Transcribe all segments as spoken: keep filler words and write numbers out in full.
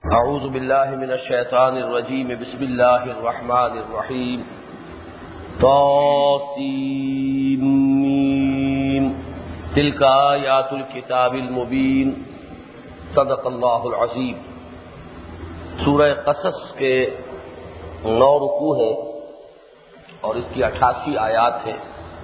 اعوذ باللہ من الشیطان الرجیم بسم اللہ الرحمن الرحیم طاسین تلک آیات الکتاب المبین صدق اللہ العظیم۔ سورہ قصص کے نو رکوع ہیں اور اس کی اٹھاسی آیات ہیں۔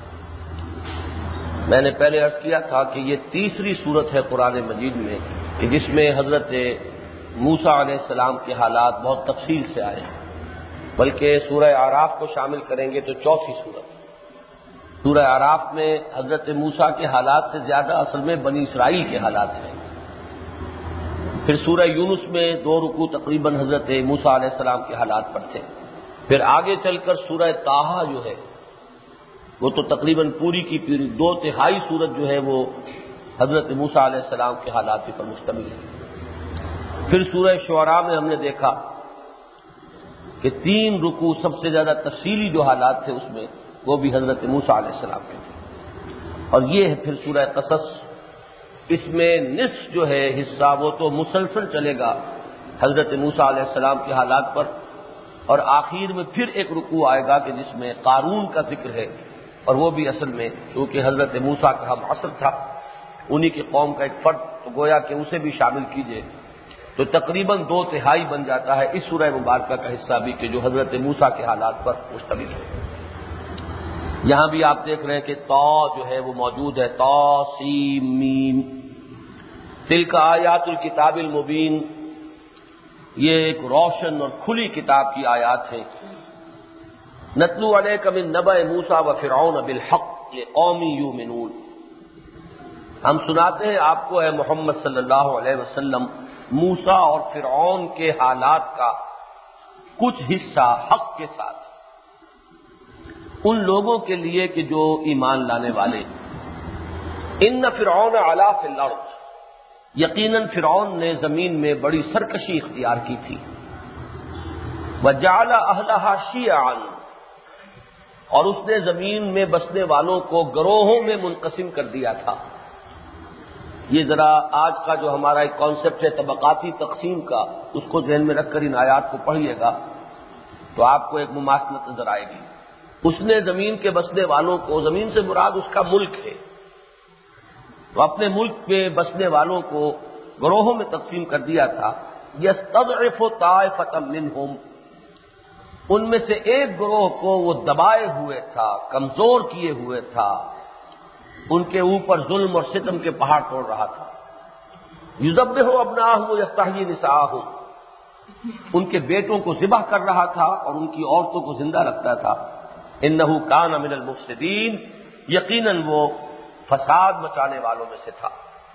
میں نے پہلے عرض کیا تھا کہ یہ تیسری سورت ہے قرآن مجید میں کہ جس میں حضرت موسیٰ علیہ السلام کے حالات بہت تفصیل سے آئے ہیں، بلکہ سورہ اعراف کو شامل کریں گے تو چوتھی سورت۔ سورہ اعراف میں حضرت موسیٰ کے حالات سے زیادہ اصل میں بنی اسرائیل کے حالات ہیں۔ پھر سورہ یونس میں دو رکوع تقریباً حضرت موسیٰ علیہ السلام کے حالات پر تھے۔ پھر آگے چل کر سورہ طٰہٰ جو ہے وہ تو تقریباً پوری کی پوری دو تہائی سورت جو ہے وہ حضرت موسیٰ علیہ السلام کے حالات پر مشتمل ہے۔ پھر سورہ شعراء میں ہم نے دیکھا کہ تین رکوع سب سے زیادہ تفصیلی جو حالات تھے اس میں وہ بھی حضرت موسیٰ علیہ السلام کے تھے۔ اور یہ ہے پھر سورہ قصص، اس میں نصف جو ہے حصہ وہ تو مسلسل چلے گا حضرت موسیٰ علیہ السلام کے حالات پر، اور آخر میں پھر ایک رکوع آئے گا کہ جس میں قارون کا ذکر ہے، اور وہ بھی اصل میں کیونکہ حضرت موسیٰ کا ہم عصر تھا، انہی کی قوم کا ایک فرد، تو گویا کہ اسے بھی شامل کیجئے تو تقریباً دو تہائی بن جاتا ہے اس سورہ مبارکہ کا حصہ بھی کہ جو حضرت موسیٰ کے حالات پر مشتمل ہے۔ یہاں بھی آپ دیکھ رہے ہیں کہ طا جو ہے وہ موجود ہے، طا سین میم، تلک آیات الکتاب المبین، یہ ایک روشن اور کھلی کتاب کی آیات ہیں۔ نتلو علیک من نبأ موسیٰ وفرعون بالحق لقوم یؤمنون، ہم سناتے ہیں آپ کو اے محمد صلی اللہ علیہ وسلم موسیٰ اور فرعون کے حالات کا کچھ حصہ حق کے ساتھ ان لوگوں کے لیے کہ جو ایمان لانے والے۔ ان فرعون علا فی الارض، یقیناً فرعون نے زمین میں بڑی سرکشی اختیار کی تھی۔ وجعل اہلہا شیعا، اور اس نے زمین میں بسنے والوں کو گروہوں میں منقسم کر دیا تھا۔ یہ ذرا آج کا جو ہمارا ایک کانسیپٹ ہے طبقاتی تقسیم کا، اس کو ذہن میں رکھ کر ان آیات کو پڑھیے گا تو آپ کو ایک مماثلت نظر آئے گی۔ اس نے زمین کے بسنے والوں کو، زمین سے مراد اس کا ملک ہے، تو اپنے ملک میں بسنے والوں کو گروہوں میں تقسیم کر دیا تھا۔ یستضعف طائفۃ منہم، ان میں سے ایک گروہ کو وہ دبائے ہوئے تھا، کمزور کیے ہوئے تھا، ان کے اوپر ظلم اور ستم کے پہاڑ توڑ رہا تھا۔ یذبح ابناءهم ویستحیی نساءهم، ان کے بیٹوں کو ذبح کر رہا تھا اور ان کی عورتوں کو زندہ رکھتا تھا۔ انہ کان من المفسدین، یقیناً وہ فساد مچانے والوں میں سے تھا۔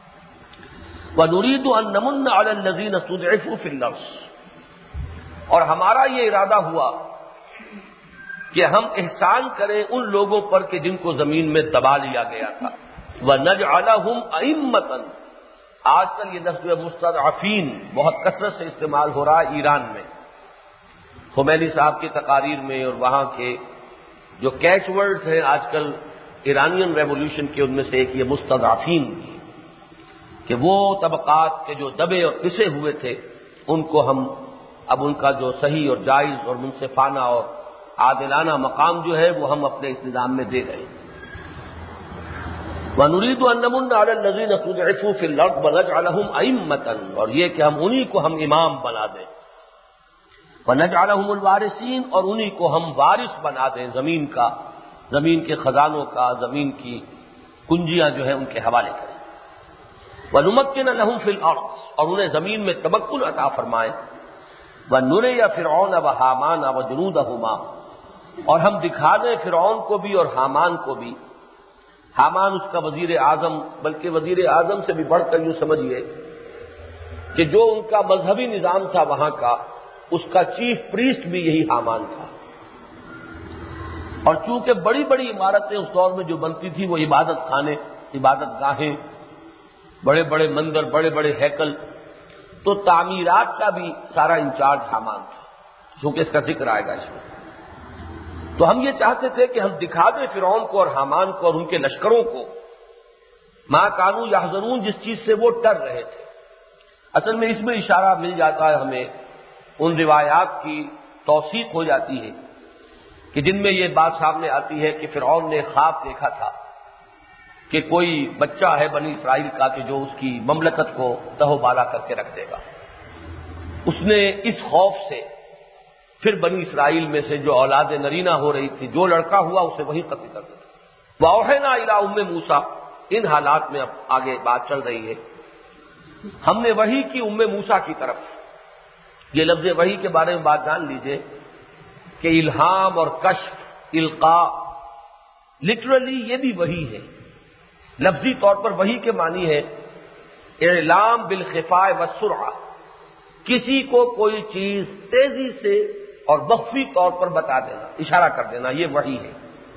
ونرید ان نمن علی الذین استضعفوا فی الارض، اور ہمارا یہ ارادہ ہوا کہ ہم احسان کریں ان لوگوں پر کہ جن کو زمین میں دبا لیا گیا تھا۔ وَنَجْعَلَهُمْ أَئِمَّةً، آج کل یہ لفظ مستضعفین بہت کثرت سے استعمال ہو رہا ہے ایران میں، خمینی صاحب کی تقاریر میں، اور وہاں کے جو کیچ ورڈز ہیں آج کل ایرانین ریولوشن کے، ان میں سے ایک یہ مستضعفین، کہ وہ طبقات کے جو دبے اور پسے ہوئے تھے ان کو ہم اب ان کا جو صحیح اور جائز اور منصفانہ اور عادلانہ مقام جو ہے وہ ہم اپنے اس نظام میں دے رہے ہیں۔ وَنُرِيدُ أَن نَّمُنَّ عَلَى الَّذِينَ اسْتُضْعِفُوا فِي الْأَرْضِ وَنَجْعَلَهُمْ أَئِمَّةً، اور یہ کہ ہم انہی کو ہم امام بنا دیں۔ وَنَجْعَلَهُمُ الْوَارِثِينَ، اور انہی کو ہم وارث بنا دیں زمین کا، زمین کے خزانوں کا، زمین کی کنجیاں جو ہیں ان کے حوالے کریں۔ وَنُمَكِّنَ لَهُمْ فِي الْأَرْضِ، اور انہیں زمین میں تمکن عطا فرمائیں۔ وَنُرِيَ فِرْعَوْنَ وَحَامَانَ وَجُنُودَهُمَا، اور ہم دکھا دیں فرعون کو بھی اور حامان کو بھی۔ حامان اس کا وزیر اعظم، بلکہ وزیر اعظم سے بھی بڑھ کر یوں سمجھیے کہ جو ان کا مذہبی نظام تھا وہاں کا، اس کا چیف پریسٹ بھی یہی حامان تھا۔ اور چونکہ بڑی بڑی عمارتیں اس دور میں جو بنتی تھی وہ عبادت خانے، عبادت گاہیں، بڑے بڑے مندر، بڑے بڑے ہیکل، تو تعمیرات کا بھی سارا انچارج حامان تھا، چونکہ اس کا ذکر آئے گا اس میں۔ تو ہم یہ چاہتے تھے کہ ہم دکھا دیں فرعون کو اور حامان کو اور ان کے لشکروں کو ما کانوا یحذرون، جس چیز سے وہ ڈر رہے تھے۔ اصل میں اس میں اشارہ مل جاتا ہے ہمیں ان روایات کی توثیق ہو جاتی ہے کہ جن میں یہ بات سامنے آتی ہے کہ فرعون نے خواب دیکھا تھا کہ کوئی بچہ ہے بنی اسرائیل کا کہ جو اس کی مملکت کو تہو بالا کر کے رکھ دے گا۔ اس نے اس خوف سے پھر بنی اسرائیل میں سے جو اولاد نرینہ ہو رہی تھی، جو لڑکا ہوا اسے وہی قتل کر دیا۔ وَأَوْحَيْنَا إِلَىٰ أُمِّ موسیٰ، ان حالات میں اب آگے بات چل رہی ہے، ہم نے وحی کی ام موسیٰ کی طرف۔ یہ لفظ وحی کے بارے میں بات جان لیجئے کہ الہام اور کشف، القاء، لٹرلی یہ بھی وحی ہے۔ لفظی طور پر وحی کے معنی ہے اعلام بالخفاء والسرعہ، کسی کو کوئی چیز تیزی سے اور مخفی طور پر بتا دینا، اشارہ کر دینا، یہ وحی ہے۔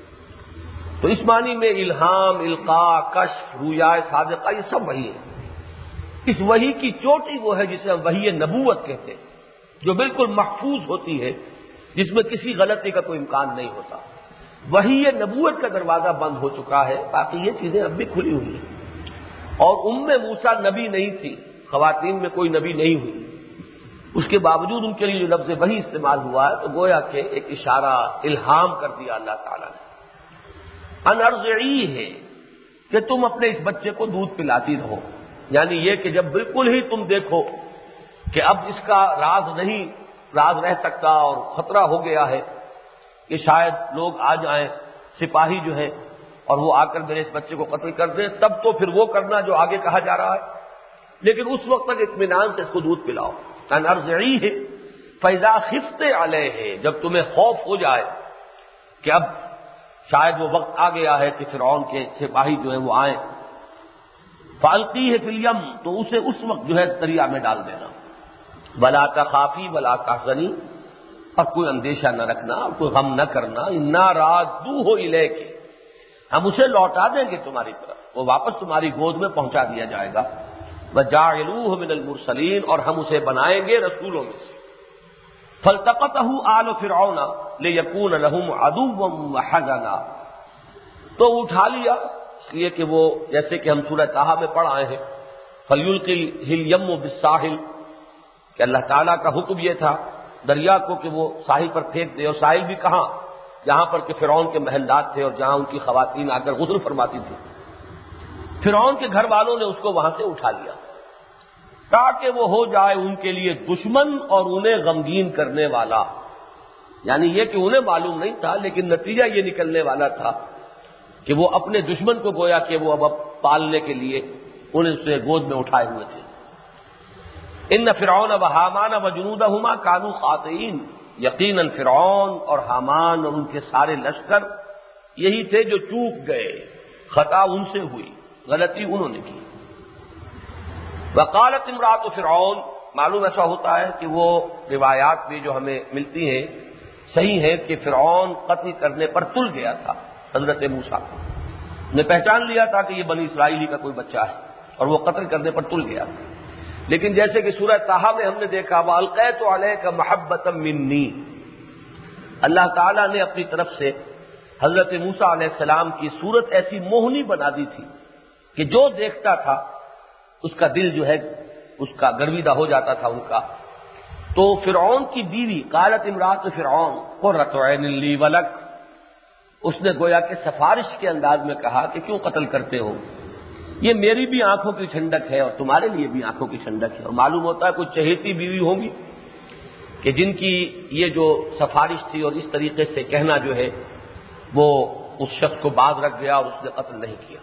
تو اس معنی میں الہام، القاء، کشف، رویا صادقہ، یہ سب وحی ہے۔ اس وحی کی چوٹی وہ ہے جسے ہم وحی نبوت کہتے ہیں، جو بالکل محفوظ ہوتی ہے، جس میں کسی غلطی کا کوئی امکان نہیں ہوتا۔ وحی نبوت کا دروازہ بند ہو چکا ہے، باقی یہ چیزیں اب بھی کھلی ہوئی ہیں۔ اور ام موسیٰ نبی نہیں تھی، خواتین میں کوئی نبی نہیں ہوئی، اس کے باوجود ان کے لیے جو لفظ وحی استعمال ہوا ہے تو گویا کہ ایک اشارہ، الہام کر دیا اللہ تعالیٰ نے۔ ان ارضعی ہے کہ تم اپنے اس بچے کو دودھ پلاتی رہو، یعنی یہ کہ جب بالکل ہی تم دیکھو کہ اب اس کا راز نہیں راز رہ سکتا اور خطرہ ہو گیا ہے کہ شاید لوگ آ جائیں، سپاہی جو ہیں، اور وہ آ کر میرے اس بچے کو قتل کر دیں، تب تو پھر وہ کرنا جو آگے کہا جا رہا ہے، لیکن اس وقت تک اطمینان سے اس کو دودھ پلاؤ۔ ان ارضعی ہے فاذا خفت علیہ، جب تمہیں خوف ہو جائے کہ اب شاید وہ وقت آ گیا ہے کہ فرعون کے سپاہی جو ہیں وہ آئیں، فالقیہ فی الیم، تو اسے اس وقت جو ہے دریا میں ڈال دینا۔ ولا تخافی ولا تحزنی، اور کوئی اندیشہ نہ رکھنا، اور کوئی غم نہ کرنا، انا رادوہ الیک، ہم اسے لوٹا دیں گے تمہاری طرف، وہ واپس تمہاری گود میں پہنچا دیا جائے گا۔ وجاعلوہ من المرسلین، اور ہم اسے بنائیں گے رسولوں میں سے۔ فالتقطہ آل فرعون لیکون لہم عدوا وحزنا، تو اٹھا لیا اس لیے کہ وہ، جیسے کہ ہم سورہ طٰہٰ میں پڑھ آئے ہیں، فلیلقی الیم بالساحل، کہ اللہ تعالیٰ کا حکم یہ تھا دریا کو کہ وہ ساحل پر پھینک دے، اور ساحل بھی کہاں، جہاں پر کہ فرعون کے محلات تھے اور جہاں ان کی خواتین آ کر غسل فرماتی تھی۔ فرعون کے گھر والوں نے اس کو وہاں سے اٹھا لیا تاکہ وہ ہو جائے ان کے لیے دشمن اور انہیں غمگین کرنے والا، یعنی یہ کہ انہیں معلوم نہیں تھا لیکن نتیجہ یہ نکلنے والا تھا کہ وہ اپنے دشمن کو گویا کہ وہ اب پالنے کے لیے انہیں اسے گود میں اٹھائے ہوئے تھے۔ ان فرعون و حامان و جنودہما کانوا خاطئین، یقیناً فرعون اور حامان اور ان کے سارے لشکر یہی تھے جو چوک گئے، خطا ان سے ہوئی، غلطی انہوں نے کی۔ وقالت امرأۃ فرعون، معلوم ایسا ہوتا ہے کہ وہ روایات بھی جو ہمیں ملتی ہیں صحیح ہے کہ فرعون قتل کرنے پر تل گیا تھا حضرت موسیٰ کو، نے پہچان لیا تھا کہ یہ بنی اسرائیلی کا کوئی بچہ ہے، اور وہ قتل کرنے پر تل گیا تھا۔ لیکن جیسے کہ سورہ طٰہٰ میں ہم نے دیکھا وَأَلْقَيْتُ عَلَيْكَ مَحَبَّةً مِّنِّي، اللہ تعالیٰ نے اپنی طرف سے حضرت موسیٰ علیہ السلام کی صورت ایسی موہنی بنا دی تھی کہ جو دیکھتا تھا اس کا دل جو ہے اس کا گرویدہ ہو جاتا تھا ان کا۔ تو فرعون کی بیوی قالت امرأۃ فرعون قرۃ عین لی ولک، اس نے گویا کہ سفارش کے انداز میں کہا کہ کیوں قتل کرتے ہو، یہ میری بھی آنکھوں کی ٹھنڈک ہے اور تمہارے لیے بھی آنکھوں کی ٹھنڈک ہے۔ اور معلوم ہوتا ہے کوئی چہیتی بیوی ہوگی کہ جن کی یہ جو سفارش تھی اور اس طریقے سے کہنا جو ہے وہ اس شخص کو باز رکھ گیا اور اس نے قتل نہیں کیا۔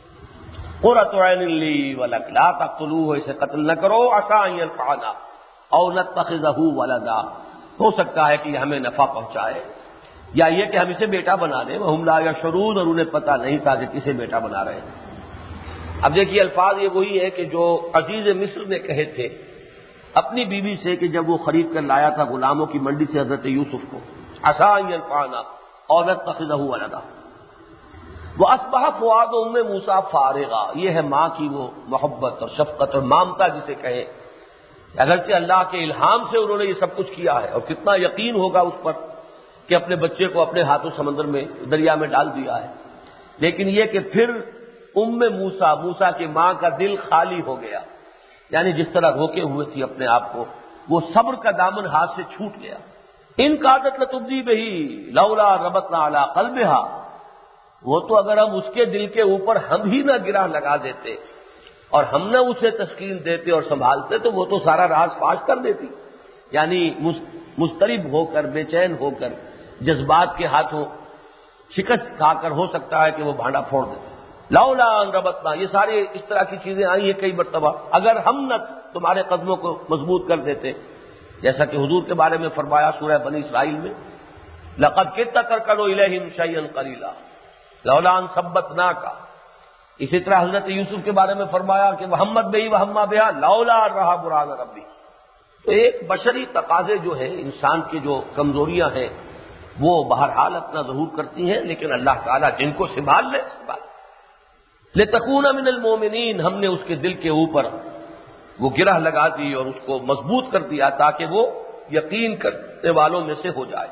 قرۃ عین لی ولک لا تقتلوہ، اسے قتل نہ کرو، عسیٰ ان ینفعنا او نتخذہ ولدا، ہو سکتا ہے کہ یہ ہمیں نفع پہنچائے یا یہ کہ ہم اسے بیٹا بنا لیں، وہم لا یشعرون، اور انہیں پتہ نہیں تھا کہ کسے بیٹا بنا رہے ہیں۔ اب دیکھیے الفاظ یہ وہی ہے کہ جو عزیز مصر نے کہے تھے اپنی بیوی سے کہ جب وہ خرید کر لایا تھا غلاموں کی منڈی سے حضرت یوسف کو، عسیٰ ان ینفعنا او نتخذہ ولدا۔ وَأَصْبَحَ فُؤَادُ أُمِّ مُوسَىٰ فَارِغًا، یہ ہے ماں کی وہ محبت اور شفقت اور مامتا جسے کہیں، اگرچہ اللہ کے الہام سے انہوں نے یہ سب کچھ کیا ہے، اور کتنا یقین ہوگا اس پر کہ اپنے بچے کو اپنے ہاتھوں سمندر میں دریا میں ڈال دیا ہے، لیکن یہ کہ پھر ام موسیٰ موسیٰ کی ماں کا دل خالی ہو گیا، یعنی جس طرح روکے ہوئے تھی اپنے آپ کو، وہ صبر کا دامن ہاتھ سے چھوٹ گیا۔ ان کادت لتبدی بہی لولا ربطنا علی قلبہا، وہ تو اگر ہم اس کے دل کے اوپر ہم ہی نہ گرہ لگا دیتے اور ہم نہ اسے تسکین دیتے اور سنبھالتے تو وہ تو سارا راز فاش کر دیتی، یعنی مضطرب ہو کر، بے چین ہو کر، جذبات کے ہاتھوں شکست کھا کر ہو سکتا ہے کہ وہ بھانڈا پھوڑ دیتے۔ لولا ان ربطنا، یہ سارے اس طرح کی چیزیں آئی ہیں کئی مرتبہ، اگر ہم نہ تمہارے قدموں کو مضبوط کر دیتے، جیسا کہ حضور کے بارے میں فرمایا سورہ بنی اسرائیل میں، لقد کدت ترکنوا الیہم شیئا قلیلا لولا ان ثبتناک۔ اسی طرح حضرت یوسف کے بارے میں فرمایا کہ محمد بہی وہما بہا لولا رہا برہان ربی۔ تو ایک بشری تقاضے جو ہیں، انسان کی جو کمزوریاں ہیں، وہ بہرحال اپنا ظہور کرتی ہیں، لیکن اللہ تعالیٰ جن کو سنبھال لے سنبھال لتکون من المؤمنین، ہم نے اس کے دل کے اوپر وہ گرہ لگا دی اور اس کو مضبوط کر دیا تاکہ وہ یقین کرنے والوں میں سے ہو جائے۔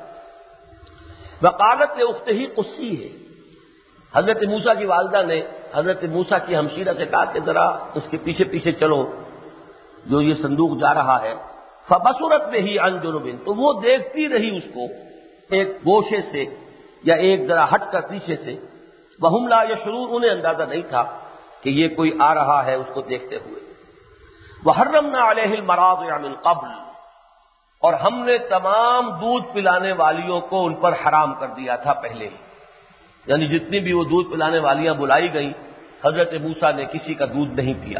وقالت لاختہ قصی ہے، حضرت موسیٰ کی والدہ نے حضرت موسیٰ کی ہمشیرہ سے کہا کہ ذرا اس کے پیچھے پیچھے چلو جو یہ صندوق جا رہا ہے۔ فبصرت بہ عن جنب، تو وہ دیکھتی رہی اس کو ایک گوشے سے یا ایک ذرا ہٹ کر پیچھے سے، وہم لا یشعرون، انہیں اندازہ نہیں تھا کہ یہ کوئی آ رہا ہے اس کو دیکھتے ہوئے۔ وحرمنا علیہ المراضع من قبل، اور ہم نے تمام دودھ پلانے والیوں کو ان پر حرام کر دیا تھا پہلے ہی، یعنی جتنی بھی وہ دودھ پلانے والیاں بلائی گئیں حضرت موسیٰ نے کسی کا دودھ نہیں پیا۔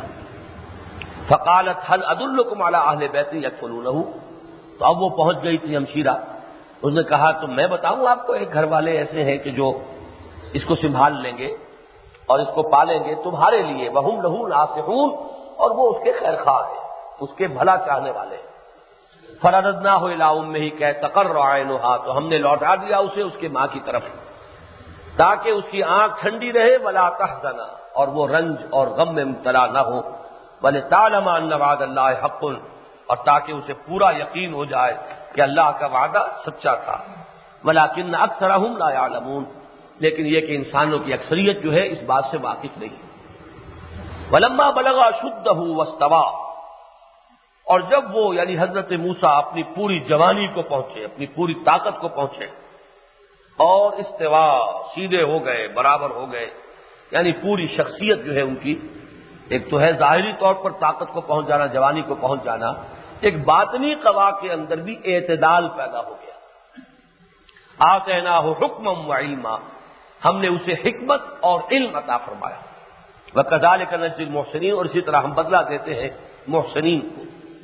فقالت هل ادلکم علی اہل بیت یکفلونہ، تو اب وہ پہنچ گئی تھی ہمشیرہ، اس نے کہا تو میں بتاؤں آپ کو، ایک گھر والے ایسے ہیں کہ جو اس کو سنبھال لیں گے اور اس کو پالیں گے تمہارے لیے، وہم لہ ناصحون، اور وہ اس کے خیر خواہ ہیں، اس کے بھلا چاہنے والے ہیں۔ فرددناہ الی امہ کہ تقر عینھا، تو ہم نے لوٹا دیا اسے اس کے ماں کی طرف تاکہ اس کی آنکھ ٹھنڈی رہے، ولا تحزن، اور وہ رنج اور غم میں مبتلا نہ ہو، ولتعلم ان وعد اللہ حق، اور تاکہ اسے پورا یقین ہو جائے کہ اللہ کا وعدہ سچا تھا۔ ولکن اکثرہم لا یعلمون، لیکن یہ کہ انسانوں کی اکثریت جو ہے اس بات سے واقف نہیں ہے۔ ولما بلغ اشدہ واستوى، اور جب وہ یعنی حضرت موسیٰ اپنی پوری جوانی کو پہنچے، اپنی پوری طاقت کو پہنچے اور استوا، سیدھے ہو گئے، برابر ہو گئے، یعنی پوری شخصیت جو ہے ان کی، ایک تو ہے ظاہری طور پر طاقت کو پہنچ جانا، جوانی کو پہنچ جانا، ایک باطنی قوا کے اندر بھی اعتدال پیدا ہو گیا۔ آتیناہ حکما وعلما، ہم نے اسے حکمت اور علم عطا فرمایا۔ وکذالک نجزی المحسنین، اور اسی طرح ہم بدلہ دیتے ہیں محسنین کو۔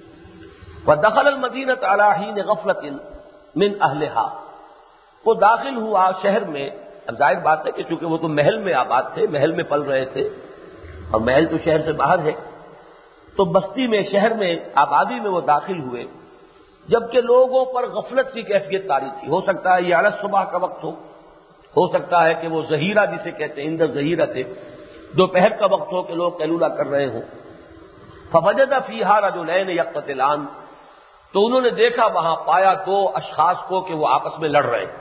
ودخل المدینۃ علی حین غفلۃ من اہلہا، وہ داخل ہوا شہر میں، اب ظاہر بات ہے کہ چونکہ وہ تو محل میں آباد تھے، محل میں پل رہے تھے، اور محل تو شہر سے باہر ہے، تو بستی میں، شہر میں، آبادی میں وہ داخل ہوئے جبکہ لوگوں پر غفلت کی کیفیت طاری تھی۔ ہو سکتا ہے یہ عرص صبح کا وقت ہو ہو سکتا ہے کہ وہ ظہیرہ جسے کہتے ہیں، اندر ظہیرہ تھے، دوپہر کا وقت ہو کہ لوگ قیلولہ کر رہے ہوں۔ فوجد فیہا رجلین یقتتلان، تو انہوں نے دیکھا وہاں، پایا دو اشخاص کو کہ وہ آپس میں لڑ رہے ہیں۔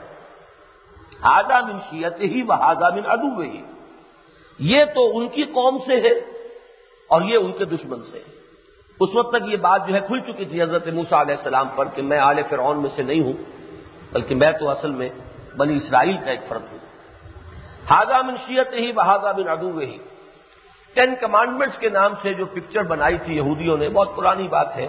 ھذا من شیعتہ وھذا من عدوہ، یہ تو ان کی قوم سے ہے اور یہ ان کے دشمن سے ہے۔ اس وقت تک یہ بات جو ہے کھل چکی تھی حضرت موسیٰ علیہ السلام پر کہ میں آل فرعون میں سے نہیں ہوں، بلکہ میں تو اصل میں بنی اسرائیل کا ایک فرد ہوں۔ ھذا من شیعتہ وھذا من عدوہ، ٹین کمانڈمنٹس کے نام سے جو پکچر بنائی تھی یہودیوں نے، بہت پرانی بات ہے،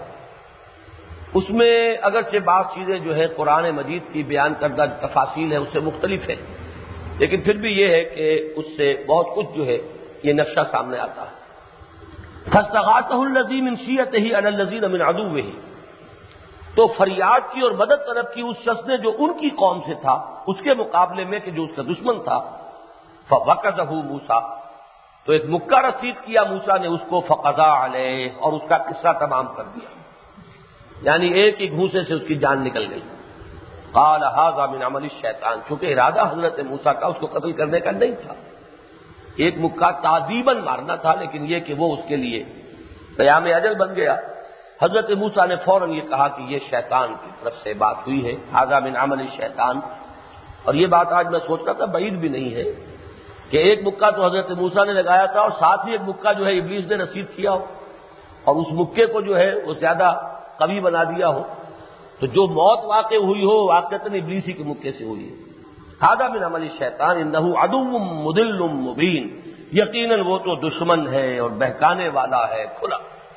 اس میں اگرچہ بعض چیزیں جو ہے قرآن مجید کی بیان کردہ تفاصیل ہے اس سے مختلف ہے، لیکن پھر بھی یہ ہے کہ اس سے بہت کچھ جو ہے یہ نقشہ سامنے آتا ہے۔ فاستغاثہ الذی من شیعتہ علی الذین من عدوہ، تو فریاد کی اور مدد طلب کی اس شخص نے جو ان کی قوم سے تھا اس کے مقابلے میں کہ جو اس کا دشمن تھا۔ فوقظہ موسیٰ، تو ایک مکہ رسید کیا موسیٰ نے اس کو، فقضا علیہ، اور اس کا قصہ تمام کر دیا، یعنی ایک ہی گھوسے سے اس کی جان نکل گئی۔ قال ھذا من عمل الشیطان، چونکہ ارادہ حضرت موسیٰ کا اس کو قتل کرنے کا نہیں تھا، ایک مکہ تعذیباً مارنا تھا، لیکن یہ کہ وہ اس کے لیے قیام اجل بن گیا۔ حضرت موسیٰ نے فوراً یہ کہا کہ یہ شیطان کی طرف سے بات ہوئی ہے، ھذا من عمل الشیطان، اور یہ بات آج میں سوچ رہا تھا بعید بھی نہیں ہے کہ ایک مکہ تو حضرت موسیٰ نے لگایا تھا اور ساتھ ہی ایک مکہ جو ہے ابلیس نے رسید کیا ہو، اور اس مکے کو جو ہے وہ زیادہ قوی بنا دیا ہو، تو جو موت واقع ہوئی ہو واقعتاً ابلیسی کے مکے سے ہوئی ہے۔ ھذا من عمل الشیطان انہ عدو مضل مبین، یقیناً وہ تو دشمن ہے اور بہکانے والا ہے کھلا۔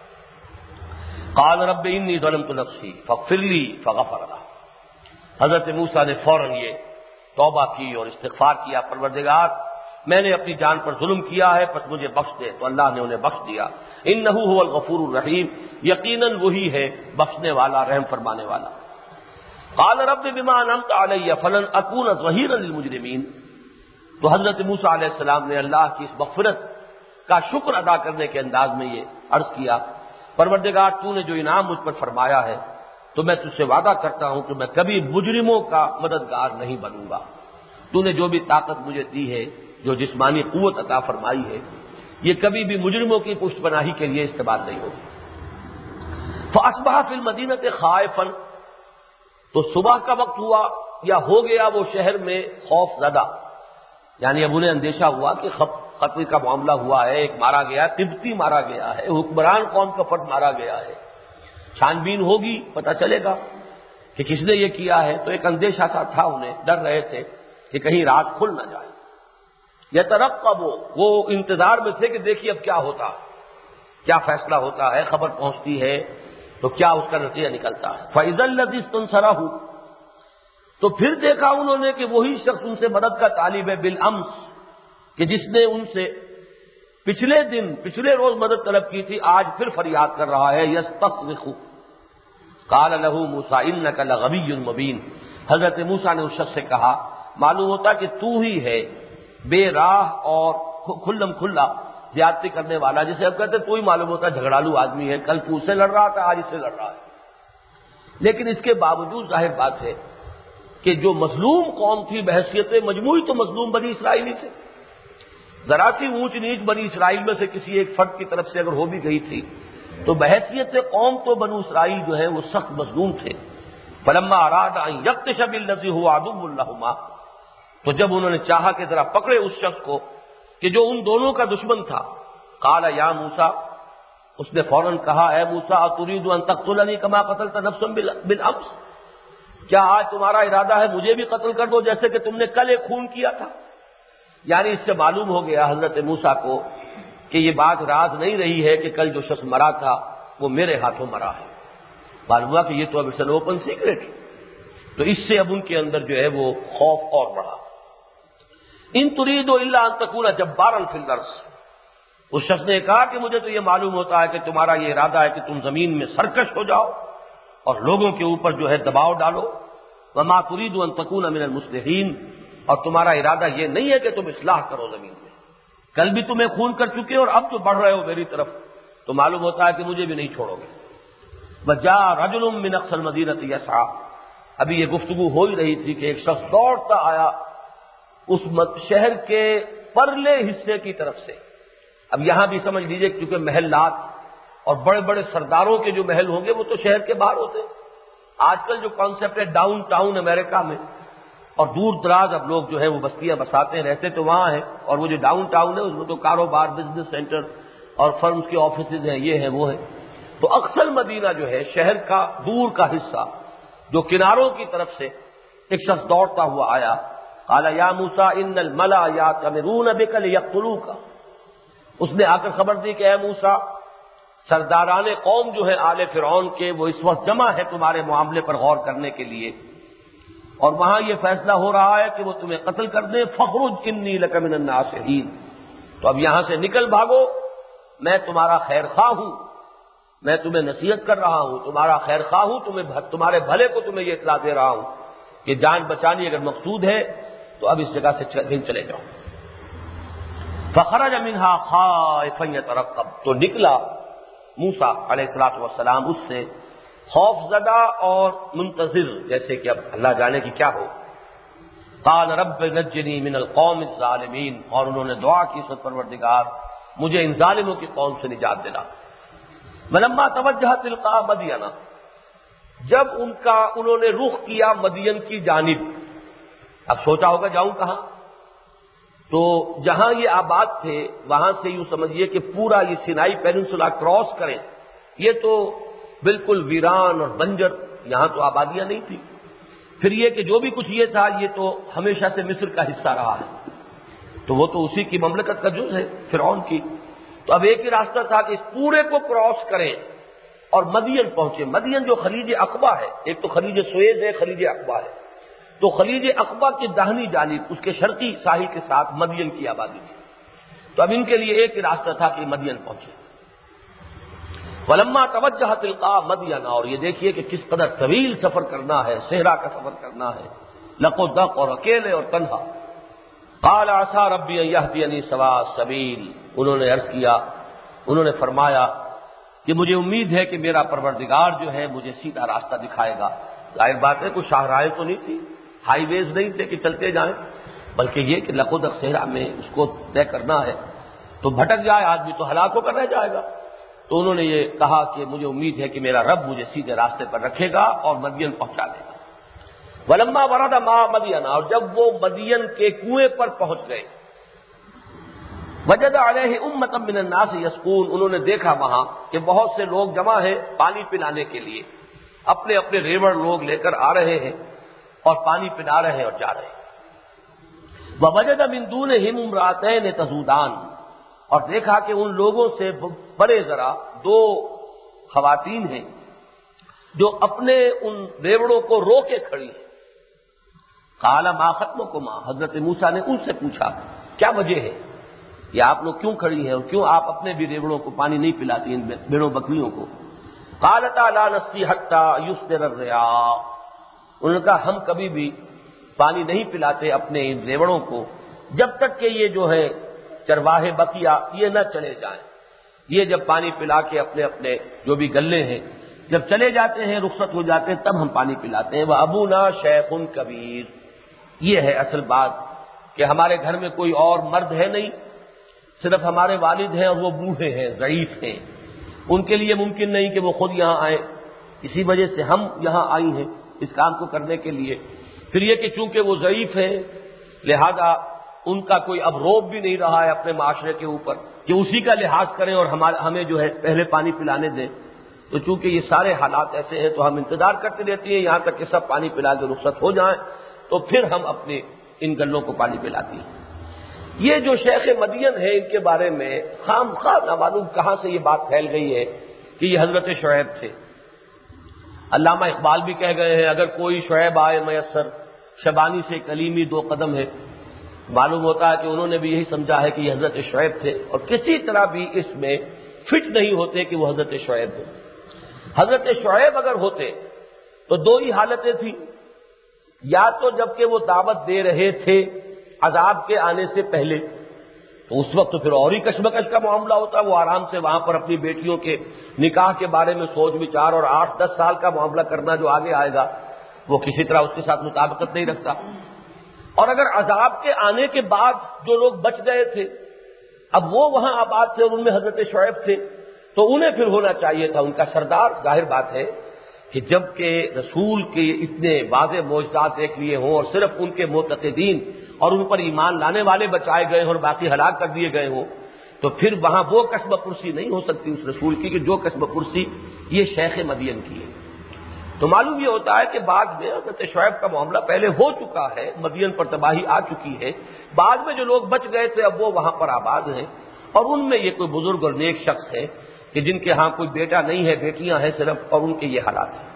قال رب انی ظلمت نفسی فاغفر لی فغفر لہ، حضرت موسیٰ نے فوراً یہ توبہ کی اور استغفار کیا، پروردگار میں نے اپنی جان پر ظلم کیا ہے، پس مجھے بخش دے، تو اللہ نے انہیں بخش دیا۔ انہ هو الغفور الرحیم، یقیناً وہی ہے بخشنے والا رحم فرمانے والا۔ قال رب بما انعمت علی فلن اکون ظہیرا للمجرمین، تو حضرت موسیٰ علیہ السلام نے اللہ کی اس مغفرت کا شکر ادا کرنے کے انداز میں یہ عرض کیا، پروردگار تو نے جو انعام مجھ پر فرمایا ہے تو میں تجھ سے وعدہ کرتا ہوں کہ میں کبھی مجرموں کا مددگار نہیں بنوں گا۔ تو نے جو بھی طاقت مجھے دی ہے، جو جسمانی قوت عطا فرمائی ہے، یہ کبھی بھی مجرموں کی پشت پناہی کے لیے استعمال نہیں ہوگی۔ فاصبح فی المدینۃ خائفا، تو صبح کا وقت ہوا یا ہو گیا وہ شہر میں خوف زدہ، یعنی اب انہیں اندیشہ ہوا کہ قتل کا معاملہ ہوا ہے، ایک مارا گیا ہے، قبطی مارا گیا ہے، حکمران قوم کا فرد مارا گیا ہے، چھان بین ہوگی، پتہ چلے گا کہ کس نے یہ کیا ہے، تو ایک اندیشہ سا تھا، انہیں ڈر رہے تھے کہ کہیں رات کھل نہ جائے۔ یترقب، وہ انتظار میں تھے کہ دیکھیے اب کیا ہوتا ہے، کیا فیصلہ ہوتا ہے، خبر پہنچتی ہے تو کیا اس کا نتیجہ نکلتا ہے۔ فَإِذَا الَّذِي اسْتَنصَرَهُ، تو پھر دیکھا انہوں نے کہ وہی شخص ان سے مدد کا طالب ہے، بالامس، کہ جس نے ان سے پچھلے دن پچھلے روز مدد طلب کی تھی، آج پھر فریاد کر رہا ہے، یستصرخ۔ قال له موسیٰ انک لغوی مبین، حضرت موسیٰ نے اس شخص سے کہا معلوم ہوتا کہ تو ہی ہے بے راہ اور کھلم کھلا زیادتی کرنے والا، جسے اب کہتے تو ہی معلوم ہوتا جھگڑالو آدمی ہے، کل تو اس سے لڑ رہا تھا، آج اس سے لڑ رہا ہے۔ لیکن اس کے باوجود ظاہر بات ہے کہ جو مظلوم قوم تھی بحیثیت مجموعی تو مظلوم بنی اسرائیلی تھے، ذرا سی اونچ نیچ بنی اسرائیل میں سے کسی ایک فرد کی طرف سے اگر ہو بھی گئی تھی تو بحیثیت قوم تو بنو اسرائیل جو ہے وہ سخت مظلوم تھے۔ فلما اراد ان یبطش بالذی هو عدو لهما، تو جب انہوں نے چاہا کہ ذرا پکڑے اس شخص کو کہ جو ان دونوں کا دشمن تھا، قال یا موسیٰ، اس نے فوراً کہا اے موسیٰ اتريد ان تقتلنی كما قتلت نفسا بالامس، کیا آج تمہارا ارادہ ہے مجھے بھی قتل کر دو جیسے کہ تم نے کل ایک خون کیا تھا؟ یعنی اس سے معلوم ہو گیا حضرت موسیٰ کو کہ یہ بات راز نہیں رہی ہے کہ کل جو شخص مرا تھا وہ میرے ہاتھوں مرا ہے، معلوم ہوا کہ یہ تو اب اٹس این اوپن سیکرٹ، تو اس سے اب ان کے اندر جو ہے وہ خوف اور بڑھا۔ ان تريد الا ان تكون جبارا في الارض، اس شخص نے کہا کہ مجھے تو یہ معلوم ہوتا ہے کہ تمہارا یہ ارادہ ہے کہ تم زمین میں سرکش ہو جاؤ اور لوگوں کے اوپر جو ہے دباؤ ڈالو، وما تريد ان تكون من المصلحين، اور تمہارا ارادہ یہ نہیں ہے کہ تم اصلاح کرو زمین میں، کل بھی تمہیں خون کر چکے اور اب جو بڑھ رہے ہو میری طرف تو معلوم ہوتا ہے کہ مجھے بھی نہیں چھوڑو گے۔ وجاء رجل من اقصى المدينة يسعى، ابھی یہ گفتگو ہو ہی رہی تھی کہ ایک شخص دوڑتا آیا اس شہر کے پرلے حصے کی طرف سے۔ اب یہاں بھی سمجھ لیجئے کیونکہ محلات اور بڑے بڑے سرداروں کے جو محل ہوں گے وہ تو شہر کے باہر ہوتے ہیں۔ آج کل جو کانسیپٹ ہے ڈاؤن ٹاؤن امریکہ میں اور دور دراز اب لوگ جو ہے وہ بستیاں بساتے ہیں، رہتے تو وہاں ہیں، اور وہ جو ڈاؤن ٹاؤن ہے اس میں تو کاروبار، بزنس سینٹر اور فرمز کے آفیسز ہیں، یہ ہیں وہ ہیں۔ تو اقصی مدینہ جو ہے شہر کا دور کا حصہ جو کناروں کی طرف سے ایک شخص دوڑتا ہوا آیا، قال یا موسیٰ ان الملأ یأتمرون بک لیقتلوک، اس نے آ کر خبر دی کہ اے موسیٰ سرداران قوم جو ہیں آل فرعون کے وہ اس وقت جمع ہے تمہارے معاملے پر غور کرنے کے لیے، اور وہاں یہ فیصلہ ہو رہا ہے کہ وہ تمہیں قتل کر دیں، فخرج انی لک من الناصحین، تو اب یہاں سے نکل بھاگو، میں تمہارا خیر خواہ ہوں، میں تمہیں نصیحت کر رہا ہوں، تمہارا خیر خواہ ہوں، تمہیں تمہارے بھلے کو تمہیں یہ اطلاع دے رہا ہوں کہ جان بچانی اگر مقصود ہے تو اب اس جگہ سے کہیں چلے جاؤ۔ فخرج منها خائفا يترقب، تو نکلا موسیٰ علیہ الصلوۃ والسلام اس سے خوف زدہ اور منتظر، جیسے کہ اب اللہ جانے کی کیا ہو۔ قال رب نجنی من القوم الظالمین، اور انہوں نے دعا کی سو پروردگار مجھے ان ظالموں کی قوم سے نجات دلا۔ ولما توجہ تلقاء مدین، جب ان کا انہوں نے رخ کیا مدین کی جانب، اب سوچا ہوگا جاؤں کہاں، تو جہاں یہ آباد تھے وہاں سے یوں سمجھیے کہ پورا یہ سینائی پیننسولا کراس کریں یہ تو بالکل ویران اور بنجر، یہاں تو آبادیاں نہیں تھی. پھر یہ کہ جو بھی کچھ یہ تھا یہ تو ہمیشہ سے مصر کا حصہ رہا ہے، تو وہ تو اسی کی مملکت کا جز ہے فرعون کی. تو اب ایک ہی راستہ تھا کہ اس پورے کو کراس کریں اور مدین پہنچے. مدین جو خلیج عقبہ ہے، ایک تو خلیج سویز ہے، خلیج عقبہ ہے، تو خلیج عقبہ کی داہنی جانب اس کے شرقی ساحل کے ساتھ مدین کی آبادی تھی. تو اب ان کے لیے ایک ہی راستہ تھا کہ مدین پہنچے. ولما توجہ تلقاء مدین، اور یہ دیکھیے کہ کس قدر طویل سفر کرنا ہے، صحرا کا سفر کرنا ہے، لقو دق اور اکیلے اور تنہا. قال عسى ربي ان يهديني سواء السبيل، انہوں نے عرض کیا، انہوں نے فرمایا کہ مجھے امید ہے کہ میرا پروردگار جو ہے مجھے سیدھا راستہ دکھائے گا. ظاہر بات ہے کوئی شاہراہیں تو نہیں تھی، ہائی ویز نہیں تھے کہ چلتے جائیں، بلکہ یہ کہ لقو دق صحرا میں اس کو طے کرنا ہے، تو بھٹک جائے آدمی تو ہلاک ہو کر رہ جائے گا. تو انہوں نے یہ کہا کہ مجھے امید ہے کہ میرا رب مجھے سیدھے راستے پر رکھے گا اور مدین پہنچا دے گا. ولما ورد ماء مدین، اور جب وہ مدین کے کنویں پر پہنچ گئے، وجد علیہ امۃ من الناس یسقون، انہوں نے دیکھا وہاں کہ بہت سے لوگ جمع ہیں پانی پلانے کے لیے، اپنے اپنے ریوڑ لوگ لے کر آ رہے ہیں اور پانی پلا رہے ہیں اور جا رہے ہیں. ووجد من دونہم امرأتین تذودان، اور دیکھا کہ ان لوگوں سے بڑے ذرا دو خواتین ہیں جو اپنے ان ریوڑوں کو رو کے کھڑی ہیں. قال ما خطبکما، حضرت موسیٰ نے ان سے پوچھا کیا وجہ ہے، یہ آپ لوگ کیوں کھڑی ہیں اور کیوں آپ اپنے بھی ریوڑوں کو پانی نہیں پلاتی ان بھیڑوں بکریوں کو. قالتا لا نسقی حتی یصدر الرعاء، انہوں نے کہا ہم کبھی بھی پانی نہیں پلاتے اپنے ان ریوڑوں کو جب تک کہ یہ جو ہے چرواہے بقیہ یہ نہ چلے جائیں. یہ جب پانی پلا کے اپنے اپنے جو بھی گلے ہیں جب چلے جاتے ہیں، رخصت ہو جاتے ہیں، تب ہم پانی پلاتے ہیں. وَأَبُونَا شَيْخٌ کبیر، یہ ہے اصل بات کہ ہمارے گھر میں کوئی اور مرد ہے نہیں، صرف ہمارے والد ہیں اور وہ بوڑھے ہیں، ضعیف ہیں، ان کے لیے ممکن نہیں کہ وہ خود یہاں آئیں، اسی وجہ سے ہم یہاں آئی ہیں اس کام کو کرنے کے لیے. پھر یہ کہ چونکہ وہ ضعیف ہیں لہذا ان کا کوئی اب روب بھی نہیں رہا ہے اپنے معاشرے کے اوپر کہ اسی کا لحاظ کریں اور ہمیں جو ہے پہلے پانی پلانے دیں. تو چونکہ یہ سارے حالات ایسے ہیں تو ہم انتظار کرتے رہتی ہیں یہاں تک کہ سب پانی پلا کے رخصت ہو جائیں، تو پھر ہم اپنے ان گلوں کو پانی پلاتی ہیں. یہ جو شیخ مدین ہے ان کے بارے میں خام خواہ نہ معلوم کہاں سے یہ بات پھیل گئی ہے کہ یہ حضرت شعیب تھے. علامہ اقبال بھی کہہ گئے ہیں اگر کوئی شعیب آئے میسر، شبانی سے کلیمی دو قدم ہے. معلوم ہوتا ہے کہ انہوں نے بھی یہی سمجھا ہے کہ یہ حضرت شعیب تھے اور کسی طرح بھی اس میں فٹ نہیں ہوتے کہ وہ حضرت شعیب ہو. حضرت شعیب اگر ہوتے تو دو ہی حالتیں تھیں، یا تو جب کہ وہ دعوت دے رہے تھے عذاب کے آنے سے پہلے، تو اس وقت تو پھر اور ہی کشمکش کا معاملہ ہوتا، وہ آرام سے وہاں پر اپنی بیٹیوں کے نکاح کے بارے میں سوچ وچار اور آٹھ دس سال کا معاملہ کرنا جو آگے آئے گا وہ کسی طرح اس کے ساتھ مطابقت نہیں رکھتا. اور اگر عذاب کے آنے کے بعد جو لوگ بچ گئے تھے اب وہ وہاں آباد تھے اور ان میں حضرت شعیب تھے تو انہیں پھر ہونا چاہیے تھا ان کا سردار. ظاہر بات ہے کہ جب کہ رسول کے اتنے واضح معجزات دیکھ لیے ہوں اور صرف ان کے معتقدین اور ان پر ایمان لانے والے بچائے گئے ہوں اور باقی ہلاک کر دیے گئے ہوں تو پھر وہاں وہ کسب پرسی نہیں ہو سکتی اس رسول کی کہ جو کسب پرسی یہ شیخ مدین کی ہے. تو معلوم یہ ہوتا ہے کہ بعد میں حضرت شعیب کا معاملہ پہلے ہو چکا ہے، مدین پر تباہی آ چکی ہے، بعد میں جو لوگ بچ گئے تھے اب وہ وہاں پر آباد ہیں اور ان میں یہ کوئی بزرگ اور نیک شخص ہے کہ جن کے ہاں کوئی بیٹا نہیں ہے، بیٹیاں ہیں صرف، اور ان کے یہ حالات ہیں.